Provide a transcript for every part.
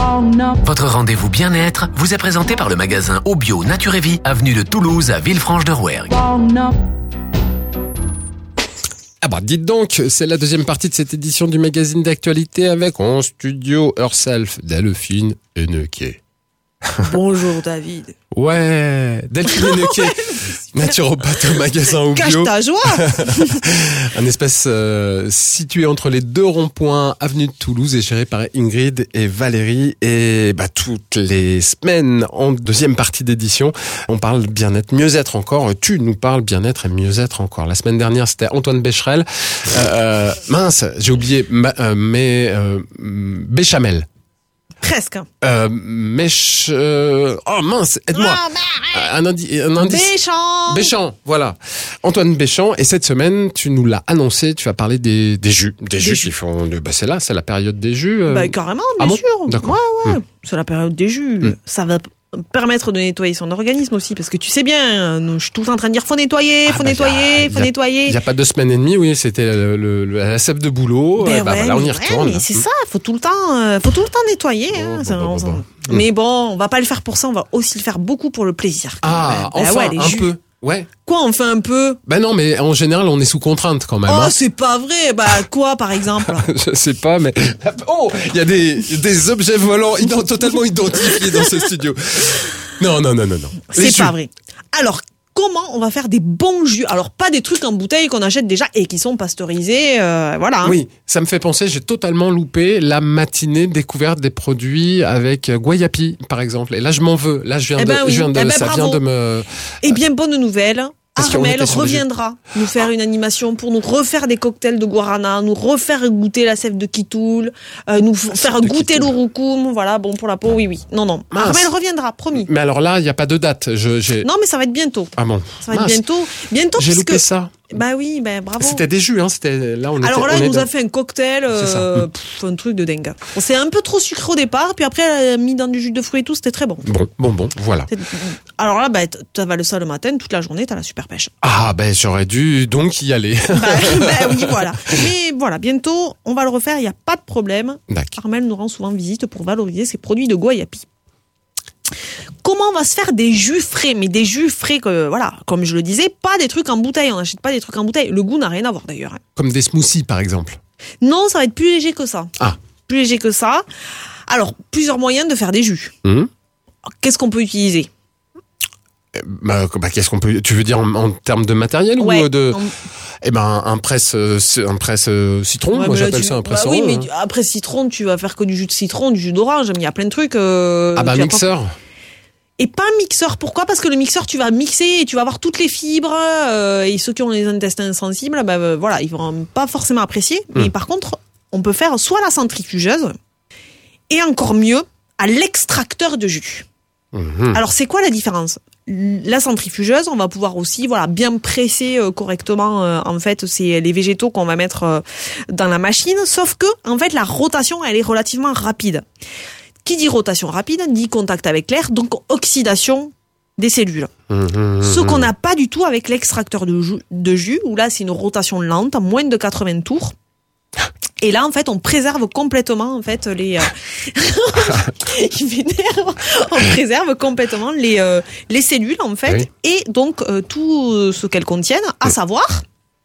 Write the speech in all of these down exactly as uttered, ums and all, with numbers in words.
Votre rendez-vous bien-être vous est présenté par le magasin Obio Nature et Vie, avenue de Toulouse à Villefranche-de-Rouergue. Ah bah dites donc, c'est la deuxième partie de cette édition du magazine d'actualité avec en studio Herself, Delphine Hennequet. Bonjour David. Ouais, Delphine Hennequet, naturopathe au magasin Obio. Cache ta joie. Un espace euh, situé entre les deux ronds-points avenue de Toulouse et géré par Ingrid et Valérie. Et bah toutes les semaines, en deuxième partie d'édition, on parle bien-être, mieux-être encore. Tu nous parles bien-être et mieux-être encore. La semaine dernière, c'était Antoine Becherel. Euh, mince, j'ai oublié, ma, euh, mais euh, Béchamel. Presque. Euh, Mèche... Euh... Oh mince, aide-moi. Ah, bah, un, indi... un indice. Béchamp. Béchamp, voilà. Antoine Béchamp. Et cette semaine, tu nous l'as annoncé, tu vas parler des, des jus. Des, des jus, jus qui font... Bah c'est là, c'est la période des jus. Euh... Bah carrément, bien ah bon sûr. D'accord. Ouais, ouais. Mmh. C'est la période des jus. Mmh. Ça va permettre de nettoyer son organisme aussi, parce que tu sais bien, je suis tout le temps en train de dire faut nettoyer, faut ah bah nettoyer, a, faut a, nettoyer. Il y a pas deux semaines et demie, oui, c'était le, le, le, la sève de boulot. Ben bah ouais, voilà, on y ouais, retourne. Mais c'est ça, faut tout le temps, euh, faut tout le temps nettoyer. Bon, hein, bon, ça, bon, on, bon, bon. Mais bon, on va pas le faire pour ça, on va aussi le faire beaucoup pour le plaisir. Ah, ben, enfin, ouais, les un jus. peu. Ouais. Quoi, on fait un peu? Ben non, mais en général, on est sous contrainte quand même. Oh, hein. c'est pas vrai. Bah quoi, par exemple? Je sais pas, mais oh, il y a des des objets volants ident- totalement identifiés dans ce studio. Non, non, non, non, non. C'est Les pas jus. vrai. Alors, comment on va faire des bons jus? Alors, pas des trucs en bouteille qu'on achète déjà et qui sont pasteurisés, euh, voilà. Hein. Oui, ça me fait penser, j'ai totalement loupé la matinée découverte des produits avec Guayapi, par exemple. Et là, je m'en veux. Là, je viens eh ben de, oui. je viens de, eh ben ça bravo. vient de me. Eh bien, bonne nouvelle. Parce qu'on Armel était sur le jus. reviendra nous faire une animation pour nous refaire des cocktails de guarana, nous refaire goûter la sève de Kitoul, euh, nous f- faire de goûter Kitoul. l'urucum, voilà, bon pour la peau, oui, oui. Non, non. Mince. Armel reviendra, promis. Mais alors là, il y a pas de date. Je, j'ai. Non, mais ça va être bientôt. Ah bon. Ça va être Mince. bientôt. Bientôt, J'ai puisque... loupé ça. Bah oui, bah bravo. C'était des jus, hein. C'était là, on était. Alors là, on il est nous dans- a fait un cocktail, C'est ça. euh, pff, un truc de dingue. On s'est un peu trop sucré au départ, puis après, elle a mis dans du jus de fruits et tout, c'était très bon. Bon, bon, bon, voilà. C'est- Alors là, bah, t'avales ça le matin, toute la journée, t'as la super pêche. Ah ben j'aurais dû donc y aller. Bah, bah oui, voilà. Mais voilà, bientôt, on va le refaire, il n'y a pas de problème. D'accord. Armel nous rend souvent visite pour valoriser ses produits de Guayapi. Comment on va se faire des jus frais? Mais des jus frais, que, voilà, comme je le disais, pas des trucs en bouteille. On n'achète pas des trucs en bouteille. Le goût n'a rien à voir d'ailleurs. hein. Comme des smoothies, par exemple. Non, ça va être plus léger que ça. Ah. Plus léger que ça. Alors, plusieurs moyens de faire des jus. Hum. Qu'est-ce qu'on peut utiliser? Bah, bah, qu'est-ce qu'on peut. Tu veux dire en, en termes de matériel Ouais, ou de. en- Eh ben un presse, euh, un presse euh, citron. Ouais, Moi mais là, j'appelle tu- ça un bah presse. oui, mais tu- après citron, tu vas faire que du jus de citron, du jus d'orange. Mais il y a plein de trucs. euh, Ah bah tu vas pas- mixeur. Et pas un mixeur. Pourquoi? Parce que le mixeur, tu vas mixer et tu vas avoir toutes les fibres. euh, et ceux qui ont les intestins sensibles, bah, euh, voilà, ils vont pas forcément apprécier. Mais Mm. par contre, on peut faire soit la centrifugeuse, et encore mieux, à l'extracteur de jus. Mhm. Alors, c'est quoi la différence? La centrifugeuse, on va pouvoir aussi, voilà, bien presser euh, correctement, euh, en fait, c'est les végétaux qu'on va mettre euh, dans la machine. Sauf que, en fait, la rotation, elle est relativement rapide. Qui dit rotation rapide, dit contact avec l'air, donc oxydation des cellules. Mhm. Ce qu'on n'a pas du tout avec l'extracteur de jus, de jus, où là, c'est une rotation lente, à moins de quatre-vingts tours. Et là, en fait, on préserve complètement, en fait, les, euh... il m'énerve. On préserve complètement les, euh, les cellules, en fait, Oui. et donc, euh, tout ce qu'elles contiennent, à savoir,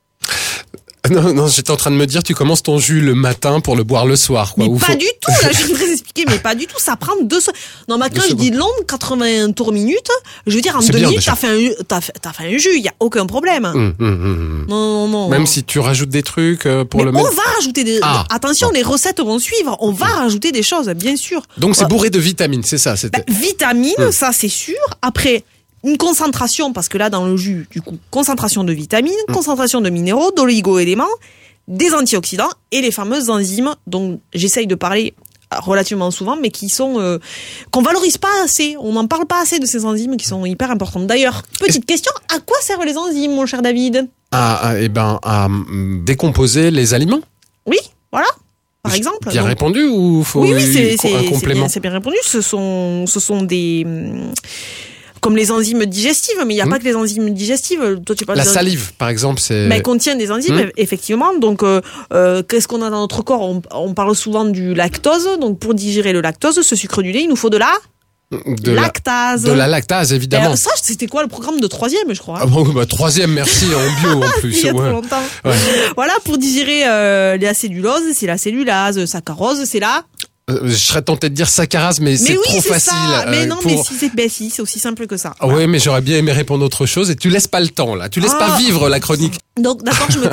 Non, non, j'étais en train de me dire, tu commences ton jus le matin pour le boire le soir, quoi. mais Ou pas faut- du tout, là, je voudrais expliquer, mais pas du tout, ça prend deux secondes. Non, mais Deux quand je dis secondes. longue, quatre-vingts tours minutes, je veux dire, en C'est deux bien, minutes, déjà. t'as fait un, t'as fait, t'as fait un jus, il y a aucun problème. Hum, hum, hum. Non, non, non. Même si tu rajoutes des trucs euh, pour mais le on mettre. va rajouter des, Ah. attention, les recettes vont suivre, on va rajouter des choses, bien sûr. Donc c'est Ouais. bourré de vitamines, c'est ça. C'était. Ben, vitamines, Hum. ça c'est sûr. Après, une concentration, parce que là dans le jus, du coup, concentration de vitamines, Hum. concentration de minéraux, d'oligo-éléments, des antioxydants et les fameuses enzymes dont j'essaye de parler relativement souvent, mais qui sont euh, qu'on valorise pas assez. On n'en parle pas assez de ces enzymes qui sont hyper importantes. D'ailleurs, petite question, à quoi servent les enzymes, mon cher David? À, à, eh ben, à hum, décomposer les aliments. Oui, voilà. Par exemple. Bien Donc- répondu ou faut Oui, oui, c'est un c'est- c'est complément? bien, c'est bien répondu. Ce sont, ce sont des, hum, comme les enzymes digestives, mais il n'y a mmh. pas que les enzymes digestives. Toi, tu parles la des salive, enzymes... par exemple, c'est... Mais elle contient des enzymes, mmh. effectivement. Donc, euh, euh, qu'est-ce qu'on a dans notre corps? on, on parle souvent du lactose. Donc, pour digérer le lactose, ce sucre du lait, il nous faut de la... De lactase. La, de la lactase, évidemment. Alors ça, c'était quoi le programme de troisième, je crois. Ah bon, bah, troisième, merci, en bio en plus. Il y a ouais. trop longtemps. Ouais. Voilà, pour digérer euh, la cellulose, c'est la cellulase, saccharose, c'est la... Euh, je serais tenté de dire saccharase, mais, mais c'est oui, trop c'est facile. Ça. Mais euh, non, pour... mais si c'est ben, si, c'est aussi simple que ça. Ah voilà. Oui, mais j'aurais bien aimé répondre autre chose et tu laisses pas le temps, là. Tu laisses ah. pas vivre la chronique. Donc, d'accord, je me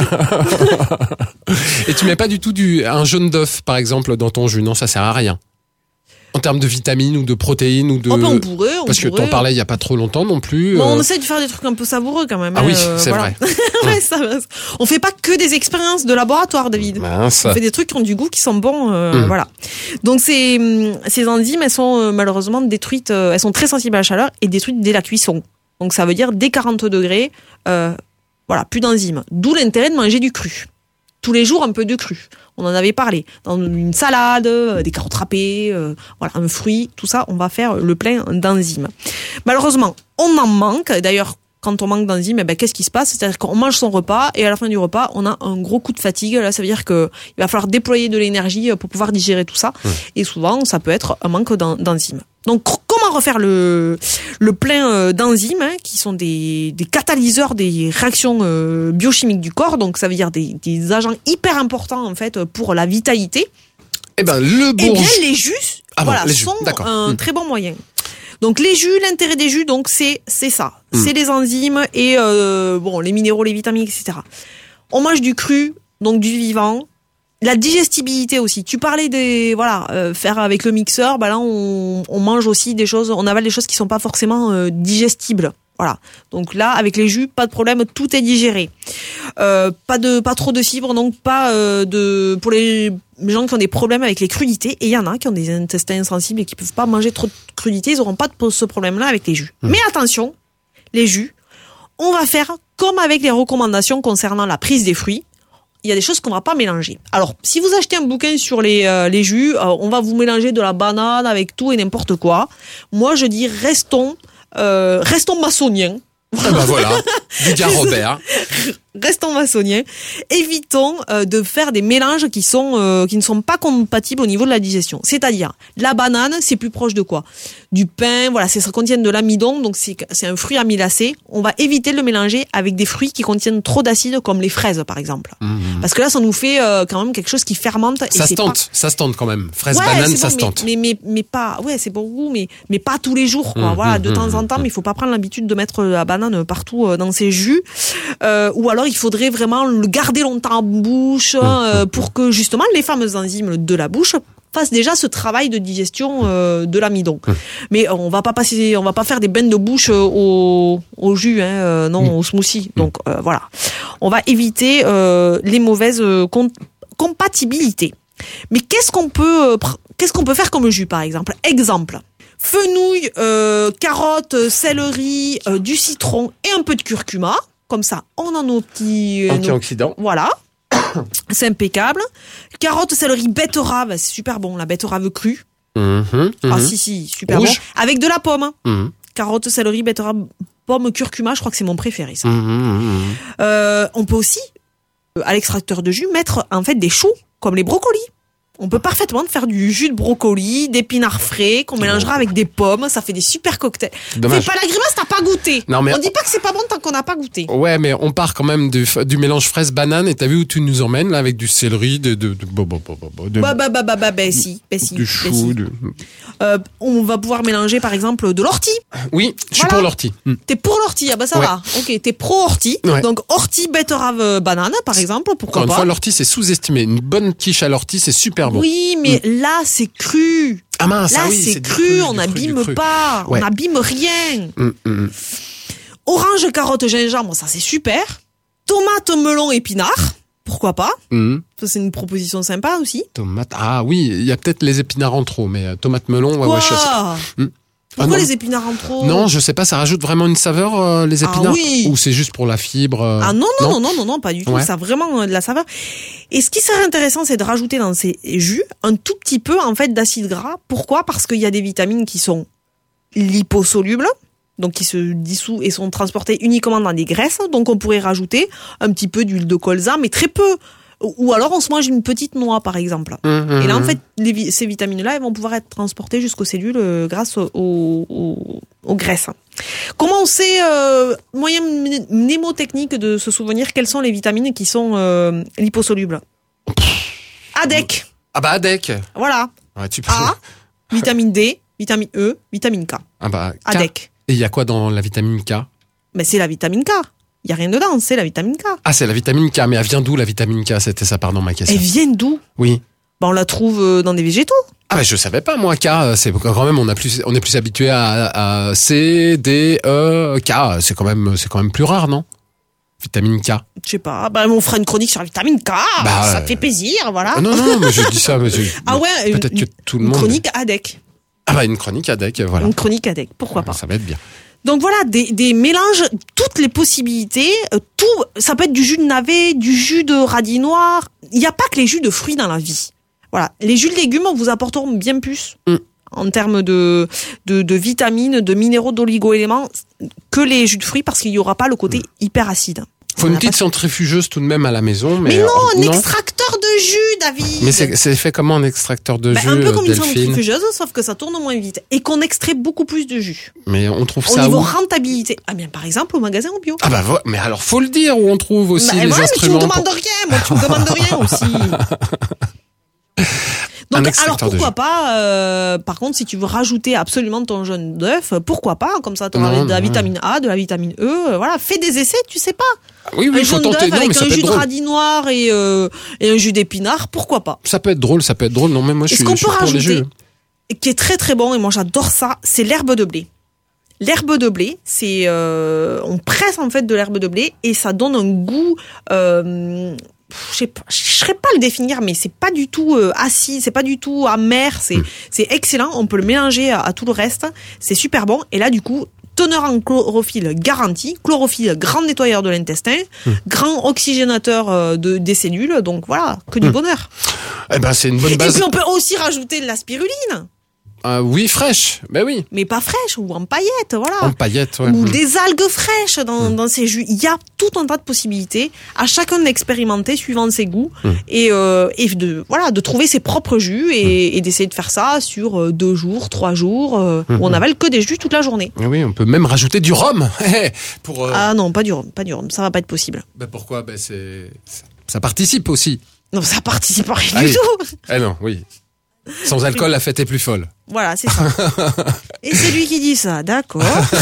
Et tu mets pas du tout du, un jaune d'œuf, par exemple, dans ton jus. Non, ça sert à rien. En termes de vitamines ou de protéines ou de... Oh ben on pourrait, on Parce que pourrait. t'en parlais il y a pas trop longtemps non plus. Bon, euh... on essaie de faire des trucs un peu savoureux quand même. Ah oui, euh, c'est voilà. vrai. ouais, ça, on fait pas que des expériences de laboratoire, David. Mince. On fait des trucs qui ont du goût, qui sont bons, euh, mmh. voilà. Donc ces, ces enzymes, elles sont euh, malheureusement détruites, euh, elles sont très sensibles à la chaleur et détruites dès la cuisson. Donc ça veut dire dès quarante degrés, euh, voilà, plus d'enzymes. D'où l'intérêt de manger du cru. Tous les jours, un peu de cru. On en avait parlé. Dans une salade, euh, des carottes râpées, euh, voilà, un fruit, tout ça, on va faire le plein d'enzymes. Malheureusement, on en manque. D'ailleurs, quand on manque d'enzymes, eh ben, qu'est-ce qui se passe? C'est-à-dire qu'on mange son repas et à la fin du repas, on a un gros coup de fatigue. Là, ça veut dire que il va falloir déployer de l'énergie pour pouvoir digérer tout ça. Mmh. Et souvent, ça peut être un manque d'enzymes. Donc, comment refaire le, le plein d'enzymes, hein, qui sont des, des catalyseurs des réactions euh, biochimiques du corps. Donc, ça veut dire des, des agents hyper importants, en fait, pour la vitalité. Eh ben, le bourge... Eh bien, les jus, ah voilà, bon, les jus. sont D'accord. un mmh. très bon moyen. Donc, les jus, l'intérêt des jus, donc, c'est, c'est ça. Mmh. C'est les enzymes et, euh, bon, les minéraux, les vitamines, et cetera. On mange du cru, donc du vivant. La digestibilité aussi. Tu parlais des, voilà, euh, faire avec le mixeur, bah là, on, on mange aussi des choses, on avale des choses qui sont pas forcément euh, digestibles. Voilà. Donc là, avec les jus, pas de problème, tout est digéré. Euh, pas de, pas trop de fibres, donc pas euh, de, pour les gens qui ont des problèmes avec les crudités, et il y en a qui ont des intestins sensibles et qui peuvent pas manger trop de crudités, ils auront pas de ce problème-là avec les jus. Mmh. Mais attention, les jus, on va faire comme avec les recommandations concernant la prise des fruits. Il y a des choses qu'on va pas mélanger. Alors, si vous achetez un bouquin sur les, euh, les jus, euh, on va vous mélanger de la banane avec tout et n'importe quoi. Moi, je dis restons, euh, restons maçonniens. Ah bah voilà, Lydia Robert. Restons maçonniens. Évitons euh, de faire des mélanges qui sont euh, qui ne sont pas compatibles au niveau de la digestion. C'est-à-dire, la banane, c'est plus proche de quoi? Du pain, voilà, c'est ça contient de l'amidon, donc c'est c'est un fruit amylacé. On va éviter de le mélanger avec des fruits qui contiennent trop d'acide, comme les fraises, par exemple. Mmh. Parce que là, ça nous fait euh, quand même quelque chose qui fermente. Ça et se tente, pas... ça se tente quand même. Fraise, ouais, banane, bon, ça mais, se tente. Mais mais mais pas, ouais, c'est bon goût, mais mais pas tous les jours, quoi. Mmh, voilà, de mmh, temps en temps, mais il faut pas prendre l'habitude de mettre la banane partout dans ses jus, euh, ou alors il faudrait vraiment le garder longtemps en bouche euh, pour que justement les fameuses enzymes de la bouche fassent déjà ce travail de digestion euh, de l'amidon. Mais on va pas passer, on va pas faire des bains de bouche au, au jus, hein, euh, non, au smoothie. Donc euh, voilà, on va éviter euh, les mauvaises euh, com- compatibilités. Mais qu'est-ce qu'on peut, euh, pr- qu'est-ce qu'on peut faire comme jus, par exemple? Exemple. Fenouil, euh, carottes, céleri, euh, du citron et un peu de curcuma. Comme ça, on a nos petits... Euh, antioxydants. Nos... Voilà. C'est impeccable. Carottes, céleri, betterave. C'est super bon, la betterave crue. Mmh, mmh. Ah si, si, super Rouge. Bon. Avec de la pomme. Mmh. Carottes, céleri, betterave, pomme, curcuma. Je crois que c'est mon préféré, ça. Mmh, mmh. Euh, on peut aussi, à l'extracteur de jus, mettre en fait des choux, comme les brocolis. On peut parfaitement faire du jus de brocoli, d'épinards frais, qu'on mélangera avec des pommes. Ça fait des super cocktails. Dommage. Fais pas la grimace, t'as pas goûté. Non, mais on dit pas que c'est pas bon tant qu'on n'a pas goûté. Ouais, mais on part quand même du, du mélange fraise-banane. Et t'as vu où tu nous emmènes, là, avec du céleri, de... de, de, de, de, de bah, bah, bah, bah, bah, bah, si, bah, si. Du chou, bah, si. de... Euh, on va pouvoir mélanger, par exemple, de l'ortie. Oui, je suis voilà. pour l'ortie. Mm. T'es pour l'ortie, ah bah ça ouais. va. Ok, t'es pro-ortie. Ouais. Donc, ortie, betterave, banane, par exemple, pourquoi Encore pas. Une fois, l'ortie, c'est sous-estimé. Une bonne quiche à l'ortie, c'est super bon. Oui, mais mm. là, c'est cru. Ah mince, là, ah oui, c'est, c'est cru, cru, on n'abîme pas, ouais. on n'abîme rien. Mm, mm. Orange, carotte, gingembre, ça c'est super. Tomate, melon, épinards, pourquoi pas. Mm. Ça c'est une proposition sympa aussi. Tomate, ah oui, il y a peut-être les épinards en trop, mais tomate, melon, ouais, Quoi ouais, je sais. Mm. Pourquoi ah les épinards en trop? Non, je sais pas, ça rajoute vraiment une saveur, euh, les épinards? Ah oui. Ou c'est juste pour la fibre? Euh... Ah non, non, non, non, non, non, pas du tout. Ouais. Ça a vraiment euh, de la saveur. Et ce qui serait intéressant, c'est de rajouter dans ces jus un tout petit peu, en fait, d'acide gras. Pourquoi? Parce qu'il y a des vitamines qui sont liposolubles. donc qui se dissout et sont transportés uniquement dans des graisses. Donc on pourrait rajouter un petit peu d'huile de colza, mais très peu. Ou alors on se mange une petite noix par exemple. Mmh, et là en mmh. fait les, ces vitamines-là elles vont pouvoir être transportées jusqu'aux cellules euh, grâce aux, aux, aux graisses. Comment on sait, euh, moyen mnémotechnique de se souvenir quelles sont les vitamines qui sont euh, liposolubles? A D E C. Ah bah A D E C. Voilà. Ouais, tu peux... A, vitamine D, vitamine E, vitamine K. Ah bah K. A D E C. Et il y a quoi dans la vitamine K? Mais c'est la vitamine K. Il y a rien dedans, c'est la vitamine K. Ah, c'est la vitamine K, mais elle vient d'où la vitamine K? C'était ça, pardon, ma question. Elle vient d'où? Oui. Bah, on la trouve dans des végétaux. Ah bah je savais pas moi K, c'est quand même on a plus on est plus habitué à, à C, D, E, K, c'est quand même c'est quand même plus rare, non? Vitamine K. Je sais pas, bah on fera une chronique sur la vitamine K, bah, ça euh... te fait plaisir, voilà. Ah non non, mais je dis ça mais je... Ah ouais, peut-être une, que tout le une monde chronique A D E C. Ah bah une chronique A D E C, voilà. Une chronique A D E C, pourquoi pas. Ça va être bien. Donc voilà, des, des mélanges, toutes les possibilités, euh, tout, ça peut être du jus de navet, du jus de radis noir. Il n'y a pas que les jus de fruits dans la vie. Voilà, les jus de légumes vous apporteront bien plus mm. en termes de, de de vitamines, de minéraux, d'oligo-éléments que les jus de fruits parce qu'il n'y aura pas le côté mm. hyper acide. Faut une petite pas... centrifugeuse tout de même à la maison, mais, mais non, euh, un non. extracteur de jus, David. Mais c'est, c'est fait comment un extracteur de bah, jus? Un peu comme Delphine. une centrifugeuse, sauf que ça tourne moins vite et qu'on extrait beaucoup plus de jus. Mais on trouve au ça niveau où? rentabilité. Ah bien, par exemple au magasin au bio. Ah bah voilà, mais alors faut le dire où on trouve aussi bah, les voilà, instruments. Mais tu me demandes rien, moi tu me demandes rien aussi. Donc, alors pourquoi pas, euh, par contre, si tu veux rajouter absolument ton jaune d'œuf, pourquoi pas, comme ça tu auras de la non, vitamine A, de la vitamine E, euh, voilà, fais des essais, tu sais pas. Oui, oui, un faut jaune tenter. d'œuf Non, avec mais ça un peut jus être de drôle. radis noir et, euh, et un jus d'épinard, pourquoi pas. Ça peut être drôle, ça peut être drôle. Non, mais moi je et suis, ce qu'on je suis peut pour les rajouter, jus. qui est très très bon, et moi j'adore ça, c'est l'herbe de blé. L'herbe de blé, c'est euh, on presse en fait de l'herbe de blé et ça donne un goût. Euh, je sais pas, je saurais pas le définir, mais c'est pas du tout euh, acide, c'est pas du tout amer, c'est mmh. c'est excellent. On peut le mélanger à, à tout le reste, c'est super bon. Et là, du coup, teneur en chlorophylle garantie, chlorophylle grand nettoyeur de l'intestin, mmh. grand oxygénateur euh, de des cellules. Donc voilà, que du mmh. bonheur. Eh ben, c'est une bonne base. Et puis on peut aussi rajouter de la spiruline. Euh, oui, fraîche, ben oui. Mais pas fraîche, ou en paillettes, voilà. En paillettes, ouais. Ou mmh. des algues fraîches dans, mmh. dans ces jus. Il y a tout un tas de possibilités. À chacun d'expérimenter suivant ses goûts mmh. et, euh, et de voilà de trouver ses propres jus et, mmh. et d'essayer de faire ça sur euh, deux jours, trois jours euh, mmh. où on avale que des jus toute la journée. Oui, on peut même rajouter du rhum. pour. Euh... Ah non, pas du rhum, pas du rhum. Ça va pas être possible. Ben pourquoi? Ben c'est ça participe aussi. Non, ça participe pas rien ah, du oui. tout. Eh non, oui. Sans alcool, la fête est plus folle. Voilà, c'est ça. Et c'est lui qui dit ça, d'accord.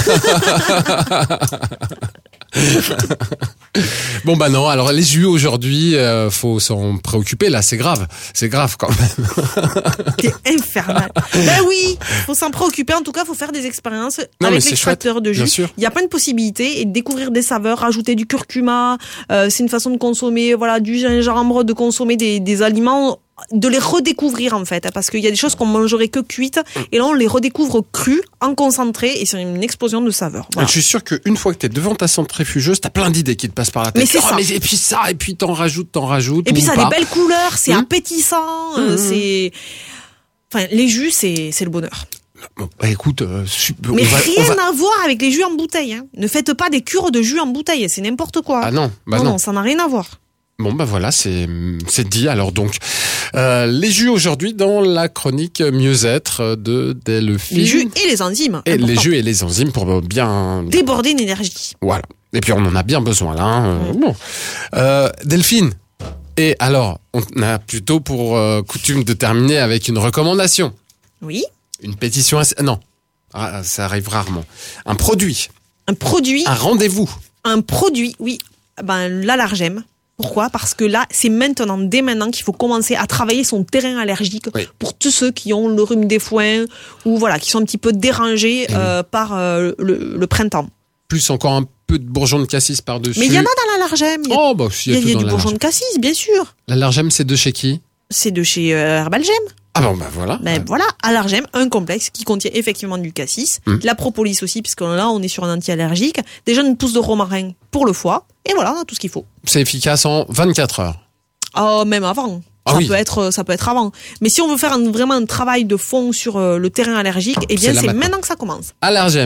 Bon bah non, alors les jus aujourd'hui, euh, faut s'en préoccuper là, c'est grave, c'est grave quand même. C'est infernal. Ben oui, faut s'en préoccuper. En tout cas, faut faire des expériences non, avec l'extracteur chouette, de jus. sûr. Il y a plein de possibilités et de découvrir des saveurs, rajouter du curcuma. Euh, c'est une façon de consommer, voilà, du gingembre, de consommer des, des aliments. De les redécouvrir en fait, parce qu'il y a des choses qu'on mangerait que cuites et là on les redécouvre crues, en concentré et c'est une explosion de saveurs. Voilà. Je suis sûr qu'une fois que t'es devant ta centrifugeuse, t'as plein d'idées qui te passent par la tête. Mais c'est oh, ça. Mais, et puis ça, et puis t'en rajoutes, t'en rajoutes. Et puis ça a pas. des belles couleurs, c'est mmh. appétissant, mmh. euh, c'est, enfin les jus c'est c'est le bonheur. Bon, bah écoute, euh, super, mais on va, rien on va... à voir avec les jus en bouteille. Hein. Ne faites pas des cures de jus en bouteille, c'est n'importe quoi. Ah non, bah non, non, non, ça n'a rien à voir. Bon bah voilà, c'est c'est dit alors donc. Euh, les jus aujourd'hui dans la chronique mieux-être de Delphine. Les jus et les enzymes. Et important. les jus et les enzymes pour bien déborder d'énergie. Voilà. Et puis on en a bien besoin là. Hein. Mmh. Bon. Euh, Delphine. Et alors, on a plutôt pour euh, coutume de terminer avec une recommandation. Oui. Une pétition. À... Non, ah, ça arrive rarement. Un produit. Un produit. Un rendez-vous. Un produit, oui. Ben l'allergème. Pourquoi ? Parce que là, c'est maintenant, dès maintenant, qu'il faut commencer à travailler son terrain allergique oui. pour tous ceux qui ont le rhume des foins ou voilà, qui sont un petit peu dérangés euh, oui. par euh, le, le printemps. Plus encore un peu de bourgeon de cassis par-dessus. Mais il y en a dans l'allergème. Il y a, oh, bah, il y a, il y a, tout il y a dans du bourgeon de cassis, bien sûr. L'allergème, c'est de chez qui ? C'est de chez euh, Herbalgem. Ah bon, bah voilà. Ben ouais. Voilà, allergème, un complexe qui contient effectivement du cassis, hum. de la propolis aussi, puisque là, on est sur un anti-allergique, des jeunes pousses de romarin pour le foie, et voilà, on a tout ce qu'il faut. C'est efficace en vingt-quatre heures. Oh, même avant. Ah ça oui. peut être, ça peut être avant. Mais si on veut faire un, vraiment un travail de fond sur euh, le terrain allergique, eh bien, c'est, c'est maintenant que ça commence. Allergème.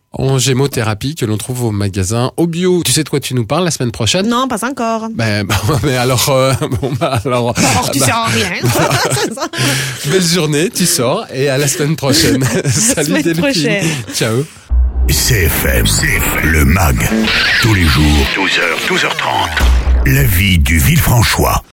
en gémothérapie que l'on trouve au magasin au bio. Tu sais de quoi tu nous parles la semaine prochaine? Non, pas encore. Ben, ben mais alors, euh, bon, bah, alors. Alors, tu bah, sers à rien. C'est ça. Belle journée, tu sors et à la semaine prochaine. Salut semaine Delphine. prochaine. Ciao. C F M, C F M, le mag. Tous les jours, douze heures, douze heures trente. La vie du Villefranchois.